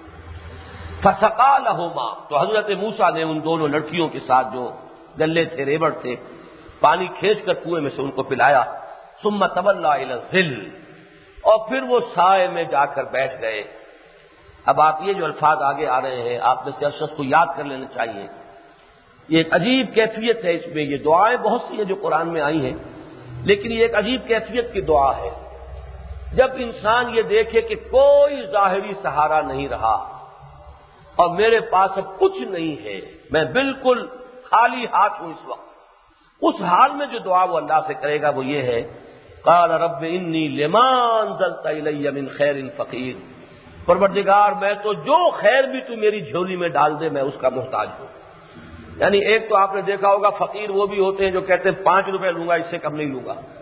فَسَقَىٰ لَهُمَا، تو حضرت موسیٰ نے ان دونوں لڑکیوں کے ساتھ جو گلے تھے ریوڑ تھے پانی کھینچ کر کنویں میں سے ان کو پلایا. ثُمَّ تَوَلَّىٰ إِلَى الظِّلِّ، اور پھر وہ سائے میں جا کر بیٹھ گئے. اب آپ یہ جو الفاظ آگے آ رہے ہیں آپ میں سے ہر شخص کو یاد کر لینا چاہیے. یہ ایک عجیب کیفیت ہے اس میں، یہ دعائیں بہت سی ہیں جو قرآن میں آئی ہیں لیکن یہ ایک عجیب کیفیت کی دعا ہے. جب انسان یہ دیکھے کہ کوئی ظاہری سہارا نہیں رہا اور میرے پاس اب کچھ نہیں ہے، میں بالکل خالی ہاتھ ہوں اس وقت، اس حال میں جو دعا وہ اللہ سے کرے گا وہ یہ ہے قال رب انی لما انزلت الی من خیر فقیر، پروردگار میں تو جو خیر بھی تو میری جھولی میں ڈال دے میں اس کا محتاج ہوں. یعنی ایک تو آپ نے دیکھا ہوگا فقیر وہ بھی ہوتے ہیں جو کہتے ہیں پانچ روپے لوں گا اس سے کم نہیں لوں گا،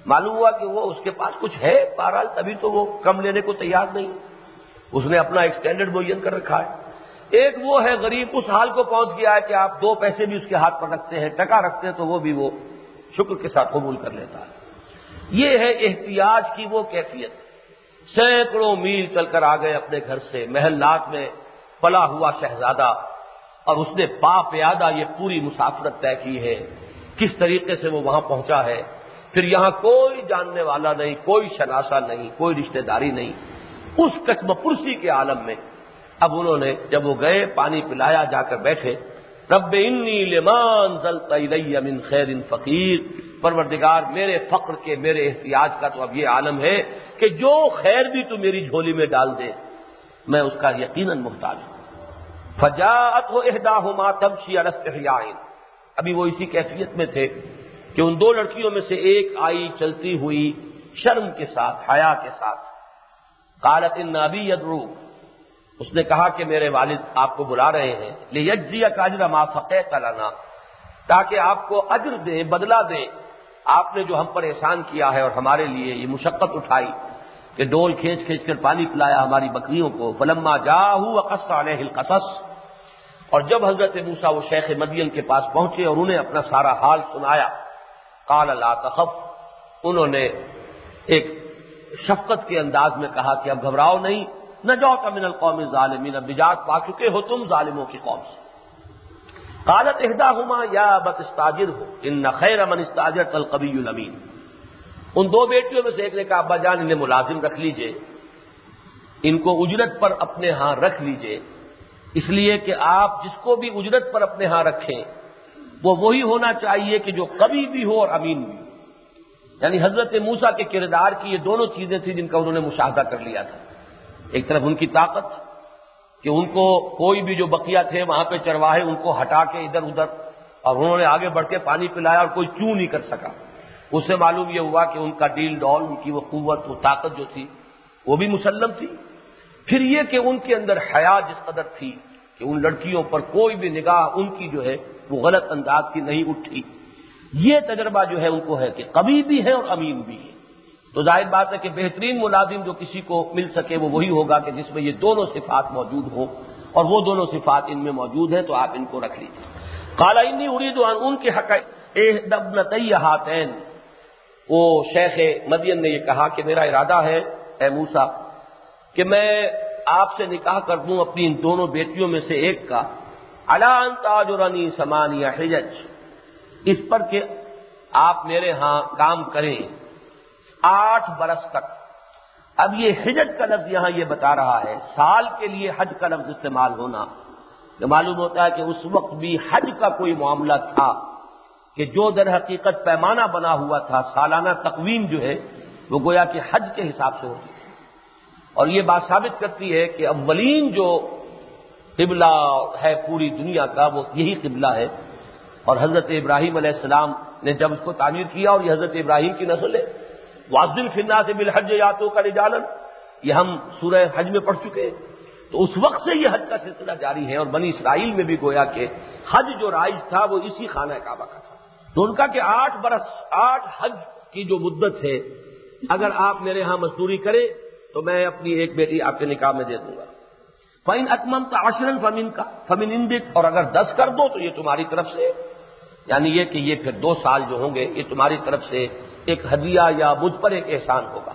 معلوم ہوا کہ وہ اس کے پاس کچھ ہے بہرحال، تبھی تو وہ کم لینے کو تیار نہیں، اس نے اپنا ایک سٹینڈرڈ معین کر رکھا ہے۔ ایک وہ ہے غریب، اس حال کو پہنچ گیا ہے کہ آپ دو پیسے بھی اس کے ہاتھ پر رکھتے ہیں، ٹکا رکھتے ہیں تو وہ بھی وہ شکر کے ساتھ قبول کر لیتا ہے۔ یہ ہے احتیاج کی وہ کیفیت۔ سینکڑوں میل چل کر آ گئے اپنے گھر سے، محلات میں پلا ہوا شہزادہ، اور اس نے پا پیادہ یہ پوری مسافرت طے کی ہے، کس طریقے سے وہ وہاں پہنچا ہے۔ پھر یہاں کوئی جاننے والا نہیں، کوئی شناسہ نہیں، کوئی رشتہ داری نہیں، اس کچم پرسی کے عالم میں اب انہوں نے جب وہ گئے پانی پلایا، جا کر بیٹھے، رب انی لما انزلت الی من خیر فقیر، پروردگار میرے فقر کے، میرے احتیاج کا تو اب یہ عالم ہے کہ جو خیر بھی تو میری جھولی میں ڈال دے میں اس کا یقیناً محتاج ہوں۔ فجاءته احداهما تمشي على استحياء، ابھی وہ اسی کیفیت میں تھے کہ ان دو لڑکیوں میں سے ایک آئی چلتی ہوئی شرم کے ساتھ، حیا کے ساتھ۔ قالت ان ابی يدعوك، اس نے کہا کہ میرے والد آپ کو بلا رہے ہیں، لیجزیک اجر ما سقیت لنا، تاکہ آپ کو اجر دے، بدلہ دے، آپ نے جو ہم پر احسان کیا ہے اور ہمارے لیے یہ مشقت اٹھائی کہ ڈول کھینچ کھینچ کر پانی پلایا ہماری بکریوں کو۔ فلما جاءه وقص عليه القصص، اور جب حضرت موسیٰ وہ شیخ مدین کے پاس پہنچے اور انہیں اپنا سارا حال سنایا، قال لا تخف، انہوں نے ایک شفقت کے انداز میں کہا کہ اب گھبراؤ نہیں، نجوت من القوم الظالمین، اب نجات پا چکے ہو تم ظالموں کی قوم سے۔ قالت احداهما یا ابت استاجرہ ان خیر من استاجرت القوی الامین، ان دو بیٹیوں میں سے ایک نے کہا ابا جان انہیں ملازم رکھ لیجئے، ان کو اجرت پر اپنے ہاں رکھ لیجئے، اس لیے کہ آپ جس کو بھی اجرت پر اپنے ہاں رکھیں وہ وہی ہونا چاہیے کہ جو قوی بھی ہو اور امین بھی۔ یعنی حضرت موسیٰ کے کردار کی یہ دونوں چیزیں تھیں جن کا انہوں نے مشاہدہ کر لیا تھا، ایک طرف ان کی طاقت کہ ان کو کوئی بھی جو بقیہ تھے وہاں پہ چرواہے ان کو ہٹا کے ادھر ادھر، اور انہوں نے آگے بڑھ کے پانی پلایا اور کوئی چوں نہیں کر سکا، اس سے معلوم یہ ہوا کہ ان کا ڈیل ڈول، ان کی وہ قوت، وہ طاقت جو تھی وہ بھی مسلم تھی۔ پھر یہ کہ ان کے اندر حیا جس قدر تھی کہ ان لڑکیوں پر کوئی بھی نگاہ ان کی جو ہے وہ غلط انداز کی نہیں اٹھی، یہ تجربہ جو ہے ان کو ہے کہ قوی بھی ہے اور امین بھی ہے۔ تو ظاہر بات ہے کہ بہترین ملازم جو کسی کو مل سکے وہ وہی ہوگا کہ جس میں یہ دونوں صفات موجود ہوں، اور وہ دونوں صفات ان میں موجود ہیں، تو آپ ان کو رکھ لیجیے۔ قال انی اريد ان انکح احدی ابنتی ہاتین، وہ شیخ مدین نے یہ کہا کہ میرا ارادہ ہے اے موسیٰ کہ میں آپ سے نکاح کر دوں اپنی ان دونوں بیٹیوں میں سے ایک کا، علی ان تاجرنی ثمانیہ حجج، اس پر کہ آپ میرے ہاں کام کریں آٹھ برس تک۔ اب یہ حجج کا لفظ یہاں یہ بتا رہا ہے سال کے لیے حج کا لفظ استعمال ہونا، کہ معلوم ہوتا ہے کہ اس وقت بھی حج کا کوئی معاملہ تھا کہ جو در حقیقت پیمانہ بنا ہوا تھا، سالانہ تقویم جو ہے وہ گویا کہ حج کے حساب سے ہوتی تھی۔ اور یہ بات ثابت کرتی ہے کہ اولین جو قبلہ ہے پوری دنیا کا وہ یہی قبلہ ہے، اور حضرت ابراہیم علیہ السلام نے جب اس کو تعمیر کیا، اور یہ حضرت ابراہیم کی نسل ہے، واذن فی الناس بالحج یاتوک رجالا، یہ ہم سورہ حج میں پڑھ چکے ہیں۔ تو اس وقت سے یہ حج کا سلسلہ جاری ہے، اور بنی اسرائیل میں بھی گویا کہ حج جو رائج تھا وہ اسی خانہ کعبہ کا تھا۔ تو ان کا کہ آٹھ برس، آٹھ حج کی جو مدت ہے، اگر آپ میرے ہاں مزدوری کریں تو میں اپنی ایک بیٹی آپ کے نکاح میں دے دوں گا۔ فَإِنْ أَتْمَمْتَ عَشْرًا فَمِنْكَ فَمِنْ عِنْدِكَ، اور اگر دس کر دو تو یہ تمہاری طرف سے، یعنی یہ کہ یہ پھر دو سال جو ہوں گے یہ تمہاری طرف سے ایک ہدیہ یا مجھ پر ایک احسان ہوگا۔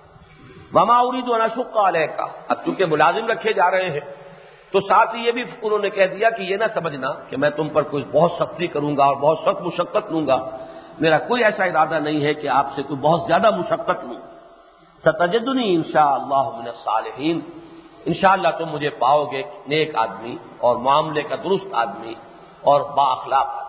وَمَا أُرِيدُ أَنْ أَشُقَّ عَلَيْكَ، اب چونکہ ملازم رکھے جا رہے ہیں تو ساتھ ہی یہ بھی انہوں نے کہہ دیا کہ یہ نہ سمجھنا کہ میں تم پر کوئی بہت سختی کروں گا اور بہت سخت مشقت لوں گا، میرا کوئی ایسا ارادہ نہیں ہے کہ آپ سے کوئی بہت زیادہ مشقت لوں۔ ستجدنی انشاءاللہ من الصالحین، انشاءاللہ تم مجھے پاؤ گے نیک آدمی اور معاملے کا درست آدمی اور با اخلاق آدمی۔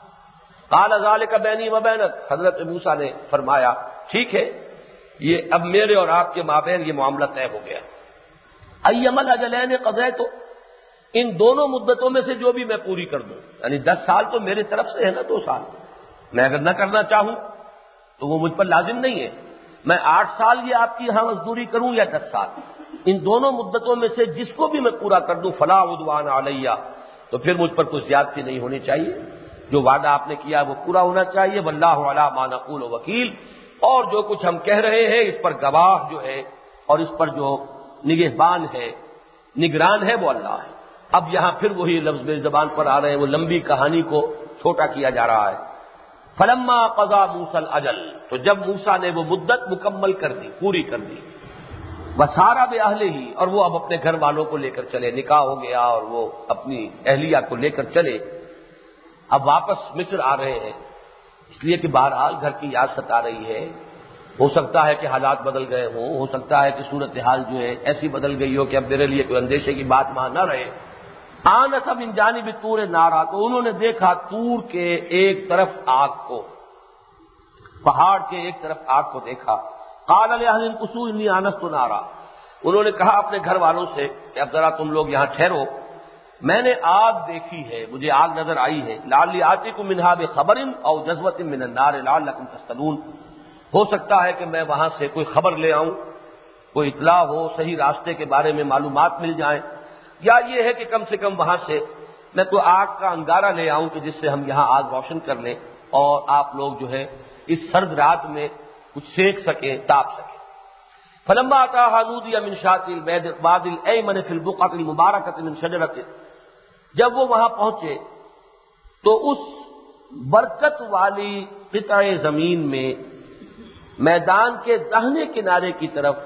قال ذلک بینی و بینک، حضرت موسیٰ نے فرمایا ٹھیک ہے، یہ اب میرے اور آپ کے مابین یہ معاملہ طے ہو گیا۔ ایما الاجلین قضیت، ان دونوں مدتوں میں سے جو بھی میں پوری کر دوں، یعنی دس سال تو میرے طرف سے ہے نا، دو سال میں اگر نہ کرنا چاہوں تو وہ مجھ پر لازم نہیں ہے، میں آٹھ سال یہ آپ کی یہاں مزدوری کروں یا دس سال، ان دونوں مدتوں میں سے جس کو بھی میں پورا کر دوں فلا عدوان علیہ، تو پھر مجھ پر کوئی زیادتی نہیں ہونی چاہیے، جو وعدہ آپ نے کیا وہ پورا ہونا چاہیے۔ واللہ علی ما نقول وکیل، اور جو کچھ ہم کہہ رہے ہیں اس پر گواہ جو ہے اور اس پر جو نگہبان ہے، نگران ہے، وہ اللہ ہے۔ اب یہاں پھر وہی لفظ میری زبان پر آ رہے ہیں، وہ لمبی کہانی کو چھوٹا کیا جا رہا ہے۔ فلما قضا موسیٰ الاجل، تو جب موسیٰ نے وہ مدت مکمل کر دی، پوری کر دی، وسارا بأہلہ، اور وہ اب اپنے گھر والوں کو لے کر چلے، نکاح ہو گیا اور وہ اپنی اہلیہ کو لے کر چلے، اب واپس مصر آ رہے ہیں، اس لیے کہ بہرحال گھر کی یاد ستا رہی ہے، ہو سکتا ہے کہ حالات بدل گئے ہوں، ہو سکتا ہے کہ صورتحال جو ہے ایسی بدل گئی ہو کہ اب میرے لیے کوئی اندیشے کی بات وہاں نہ رہے۔ آنس من جانب طور نارا، تو انہوں نے دیکھا طور کے ایک طرف آگ کو، پہاڑ کے ایک طرف آگ کو دیکھا۔ قال لأہلہم کثوا انی آنست نارا، انہوں نے کہا اپنے گھر والوں سے کہ اب ذرا تم لوگ یہاں ٹھہرو، میں نے آگ دیکھی ہے، مجھے آگ نظر آئی ہے، لعلی آتیکم منہا بخبر او جذوۃ من النار لعلکم تصطلون، ہو سکتا ہے کہ میں وہاں سے کوئی خبر لے آؤں، کوئی اطلاع ہو، صحیح راستے کے بارے میں معلومات مل جائیں، یا یہ ہے کہ کم سے کم وہاں سے میں کوئی آگ کا انگارہ لے آؤں کہ جس سے ہم یہاں آگ روشن کر لیں اور آپ لوگ جو ہے اس سرد رات میں کچھ سیک سکیں، تاپ سکیں۔ فلما اتاها نودي من شاطئ الوادي الايمن في البقعة المباركة من شجرة، جب وہ وہاں پہنچے تو اس برکت والی قطع زمین میں میدان کے داہنے کنارے کی طرف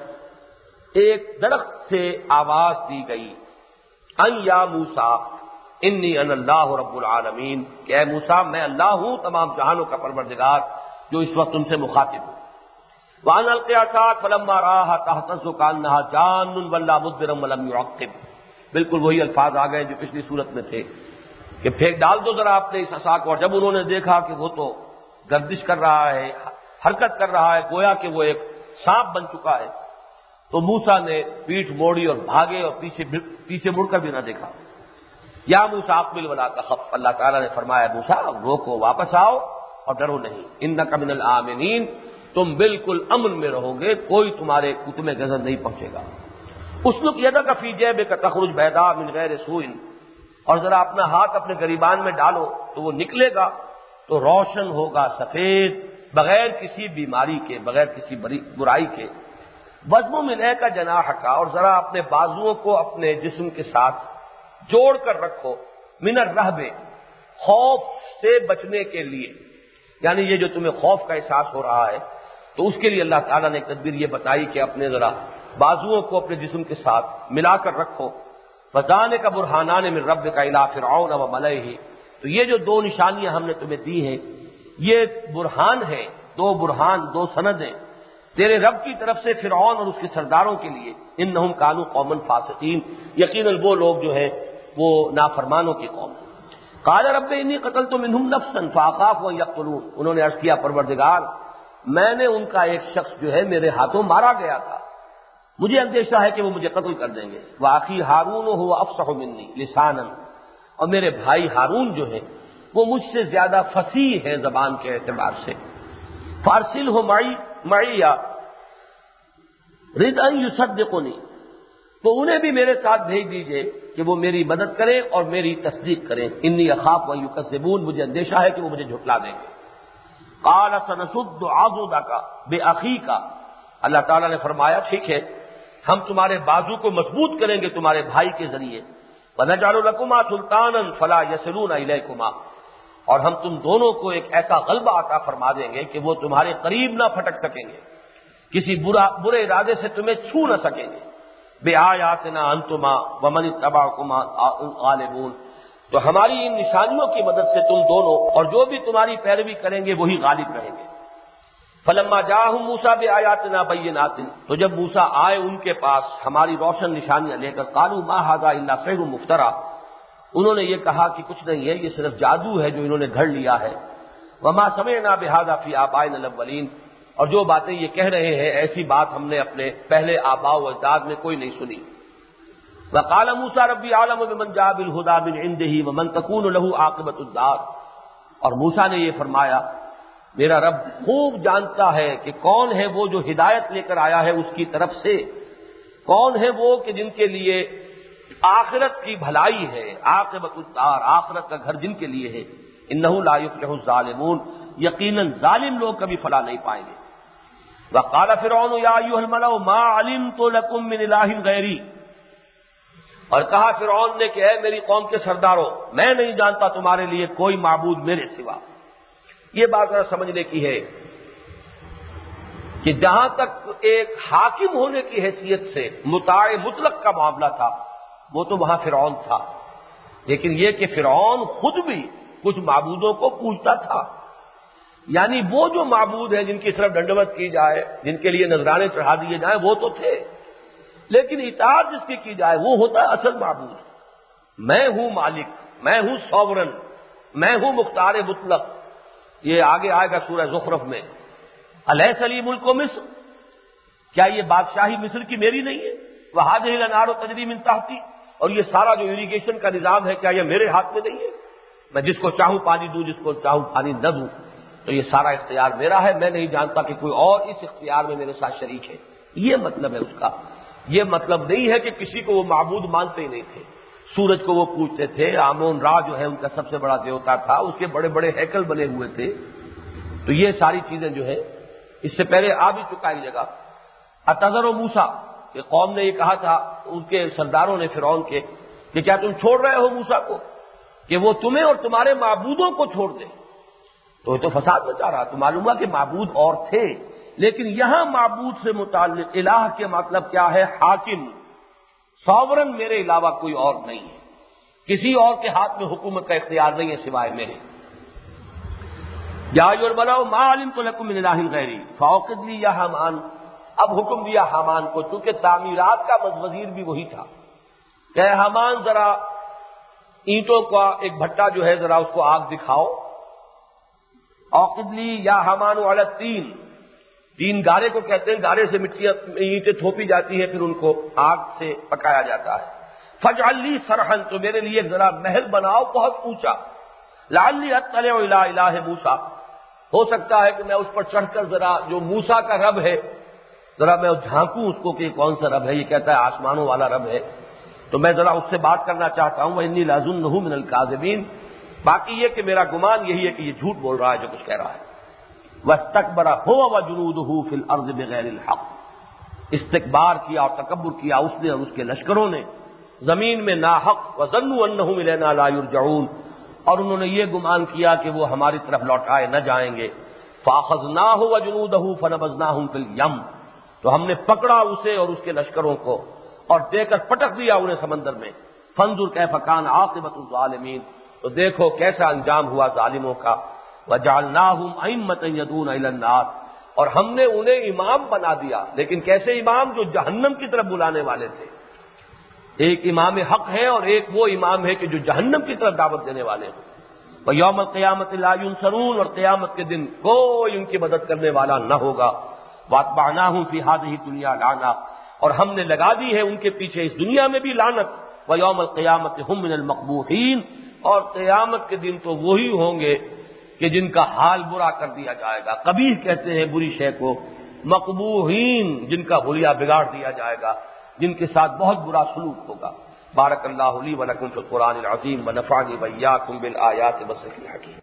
ایک درخت سے آواز دی گئی، ان یا موسیٰ انی انا اللہ رب العالمین، کہ اے موسیٰ میں اللہ ہوں تمام جہانوں کا پروردگار جو اس وقت تم سے مخاطب ہوں۔ وَأَنَا أَلْقِي عَصَاكَ فَلَمَّا رَآهَا تَهْتَزُّ كَأَنَّهَا جَانٌّ وَلَّىٰ مُدْبِرًا وَلَمْ يُعَقِّبْ، بالکل وہی الفاظ آ گئے جو پچھلی صورت میں تھے کہ پھینک ڈال دو ذرا اپنے اس عصا کو، اور جب انہوں نے دیکھا کہ وہ تو گردش کر رہا ہے، حرکت کر رہا ہے، گویا کہ وہ ایک سانپ بن چکا ہے، تو موسیٰ نے پیٹھ موڑی اور بھاگے اور پیچھے پیچھے مڑ کر بھی نہ دیکھا۔ یا موسیٰ اقبل ولا تخف، اللہ تعالیٰ نے فرمایا موسیٰ روکو، واپس آؤ اور ڈرو نہیں، انک من الآمنین، تم بالکل امن میں رہو گے، کوئی تمہارے تمہیں غضب نہیں پہنچے گا۔ اسلک یدک فی جیبک تخرج بیضاء من غیر سوء، اور ذرا اپنا ہاتھ اپنے گریبان میں ڈالو تو وہ نکلے گا تو روشن ہوگا، سفید، بغیر کسی بیماری کے، بغیر کسی برائی کے۔ وضم الیک جناحک، اور ذرا اپنے بازوؤں کو اپنے جسم کے ساتھ جوڑ کر رکھو، من الرہب، خوف سے بچنے کے لیے، یعنی یہ جو تمہیں خوف کا احساس ہو رہا ہے تو اس کے لیے اللہ تعالیٰ نے ایک تدبیر یہ بتائی کہ اپنے ذرا بازوؤں کو اپنے جسم کے ساتھ ملا کر رکھو۔ فَذَانِكَ بُرْهَانَانِ مِن رَبِّكَ إِلَىٰ فِرْعَوْنَ وَمَلَئِهِ، تو یہ جو دو نشانیاں ہم نے تمہیں دی ہیں یہ برہان ہے، دو برہان، دو سندیں تیرے رب کی طرف سے فرعون اور اس کے سرداروں کے لیے، انہم کانوا قوما فاسقین، یقیناً وہ لوگ جو ہیں وہ نافرمانوں کی قوم ہیں۔ قال رب انی قتلت منہم نفسا فاخاف ان یقتلون، انہوں نے عرض کیا پروردگار میں نے ان کا ایک شخص جو ہے میرے ہاتھوں مارا گیا تھا، مجھے اندیشہ ہے کہ وہ مجھے قتل کر دیں گے۔ واخی ہارون هو افصح منی لسانا، اور میرے بھائی ہارون جو ہے وہ مجھ سے زیادہ فصیح ہے زبان کے اعتبار سے۔ فارسلہ معی معی رد ان یصدقنی، تو انہیں بھی میرے ساتھ بھیج دیجئے کہ وہ میری مدد کریں اور میری تصدیق کریں۔ انی اخاف ان یکذبون، مجھے اندیشہ ہے کہ وہ مجھے جھٹلا دیں گے۔ قال سنشد عضدک باخیک، اللہ تعالیٰ نے فرمایا ٹھیک ہے ہم تمہارے بازو کو مضبوط کریں گے تمہارے بھائی کے ذریعے۔ وَنَجْعَلُ لَكُمَا سُلْطَانًا فَلَا يَصِلُونَ إِلَيْكُمَا، اور ہم تم دونوں کو ایک ایسا غلبہ عطا فرما دیں گے کہ وہ تمہارے قریب نہ پھٹک سکیں گے، کسی برا برے ارادے سے تمہیں چھو نہ سکیں گے۔ بِآیاتِنَا أَنْتُمَا وَمَنِ اتَّبَعَكُمَا غَالِبُونَ، تو ہماری ان نشانیوں کی مدد سے تم دونوں اور جو بھی تمہاری پیروی کریں گے وہی غالب رہیں گے۔ فلما جاءهم موسیٰ بآیاتنا بینات، تو جب موسیٰ آئے ان کے پاس ہماری روشن نشانیاں لے کر، قالوا ما هذا الا سحر مفترى، انہوں نے یہ کہا کہ کچھ نہیں ہے، یہ صرف جادو ہے جو انہوں نے گھڑ لیا ہے۔ وما سمعنا بهذا في آبائنا الاولین، اور جو باتیں یہ کہہ رہے ہیں ایسی بات ہم نے اپنے پہلے آباء و اجداد میں کوئی نہیں سنی۔ وقال موسیٰ ربی اعلم بمن جاء بالهدى من عنده ومن تكون له عاقبۃ الدار، اور موسیٰ نے یہ فرمایا میرا رب خوب جانتا ہے کہ کون ہے وہ جو ہدایت لے کر آیا ہے اس کی طرف سے، کون ہے وہ کہ جن کے لیے آخرت کی بھلائی ہے، عاقبۃ الدار، آخرت کا گھر جن کے لیے ہے۔ انہ لا یفلح الظالمون، یقیناً ظالم لوگ کبھی فلاح نہیں پائیں گے۔ وقال فرعون یا ایھا الملأ ما علمت لکم من الہ غیری، اور کہا فرعون نے کہ اے میری قوم کے سرداروں، میں نہیں جانتا تمہارے لیے کوئی معبود میرے سوا۔ یہ بات ذرا سمجھنے کی ہے کہ جہاں تک ایک حاکم ہونے کی حیثیت سے مطاع مطلق کا معاملہ تھا وہ تو وہاں فرعون تھا، لیکن یہ کہ فرعون خود بھی کچھ معبودوں کو پوجتا تھا، یعنی وہ جو معبود ہیں جن کی طرف ڈنڈوت کی جائے، جن کے لیے نذرانے چڑھا دیے جائیں، وہ تو تھے، لیکن اطاعت جس کی کی جائے وہ ہوتا ہے اصل معبود۔ میں ہوں مالک، میں ہوں سوورن، میں ہوں مختار مطلق۔ یہ آگے آئے گا سورہ زخرف میں، الیس لی ملک مصر، کیا یہ بادشاہی مصر کی میری نہیں ہے؟ وہذہ الانہار تجری من تحتی، اور یہ سارا جو ایریگیشن کا نظام ہے کیا یہ میرے ہاتھ میں نہیں ہے؟ میں جس کو چاہوں پانی دوں، جس کو چاہوں پانی نہ دوں، تو یہ سارا اختیار میرا ہے، میں نہیں جانتا کہ کوئی اور اس اختیار میں میرے ساتھ شریک ہے۔ یہ مطلب ہے اس کا، یہ مطلب نہیں ہے کہ کسی کو وہ معبود مانتے ہی نہیں تھے۔ سورج کو وہ پوجتے تھے، آمون را جو ہے ان کا سب سے بڑا دیوتا تھا، اس کے بڑے بڑے ہیکل بنے ہوئے تھے۔ تو یہ ساری چیزیں جو ہے اس سے پہلے آ بھی چکا ایک جگہ، اتذر موسیٰ، کہ قوم نے یہ کہا تھا ان کے سرداروں نے فرعون کے کہ کیا تم چھوڑ رہے ہو موسیٰ کو کہ وہ تمہیں اور تمہارے معبودوں کو چھوڑ دے؟ تو یہ تو فساد مچا رہا۔ تو معلوم ہوا کہ معبود اور تھے، لیکن یہاں معبود سے متعلق الہ کے مطلب کیا ہے؟ حاکم، سوورن، میرے علاوہ کوئی اور نہیں ہے، کسی اور کے ہاتھ میں حکومت کا اختیار نہیں ہے سوائے میرے۔ یا ایھا الملأ ما علمت لکم من الہ غیری فاوقد لی یا حامان، اب حکم دیا حامان کو، چونکہ تعمیرات کا وزیر بھی وہی تھا، کہ حامان ذرا اینٹوں کا ایک بھٹا جو ہے ذرا اس کو آگ دکھاؤ۔ اوقد لی یا حامان علی الطین، تین گارے کو کہتے ہیں، گارے سے مٹیاں اینٹیں تھوپی جاتی ہیں، پھر ان کو آگ سے پکایا جاتا ہے۔ فاجعل لی صرحا، تو میرے لیے ذرا محل بناؤ بہت اونچا، لعلی اطلع الی الہ موسیٰ، ہو سکتا ہے کہ میں اس پر چڑھ کر ذرا جو موسیٰ کا رب ہے ذرا میں جھانکوں اس کو کہ کون سا رب ہے۔ یہ کہتا ہے آسمانوں والا رب ہے، تو میں ذرا اس سے بات کرنا چاہتا ہوں۔ وانی لاظنہ من الکاذبین، باقی یہ کہ میرا گمان یہی ہے کہ یہ جھوٹ بول رہا ہے جو کچھ کہہ رہا ہے۔ واستکبر هو وجنودہ فی الارض بغیر الحق، استکبار کیا اور تکبر کیا اس نے اور اس کے لشکروں نے زمین میں ناحق، وظنوا انہم الینا لا یرجعون، اور انہوں نے یہ گمان کیا کہ وہ ہماری طرف لوٹائے نہ جائیں گے۔ فاخذناہ وجنودہ فنبذناہم فی الیم، تو ہم نے پکڑا اسے اور اس کے لشکروں کو اور دے کر پٹک دیا انہیں سمندر میں۔ فانظر کیف کان عاقبۃ الظالمین، تو دیکھو کیسا انجام ہوا ظالموں کا۔ وجعلناہم ائمۃ یدعون الی النار، اور ہم نے انہیں امام بنا دیا، لیکن کیسے امام؟ جو جہنم کی طرف بلانے والے تھے۔ ایک امام حق ہے اور ایک وہ امام ہے کہ جو جہنم کی طرف دعوت دینے والے ہیں۔ ویوم القیامۃ لا ینصرون، اور قیامت کے دن کوئی ان کی مدد کرنے والا نہ ہوگا۔ واتبعناہم فی ہذہ الدنیا لعنہ، اور ہم نے لگا دی ہے ان کے پیچھے اس دنیا میں بھی لعنت۔ ویوم القیامۃ ہم من المقبوحین، اور قیامت کے دن تو وہی ہوں گے کہ جن کا حال برا کر دیا جائے گا۔ قبیح کہتے ہیں بری شے کو، مقبوحین جن کا حلیہ بگاڑ دیا جائے گا، جن کے ساتھ بہت برا سلوک ہوگا۔ بارک اللہ لی و لکم فی القرآن العظیم ونفعنی وإیاکم بالآیات والذکر الحکیم۔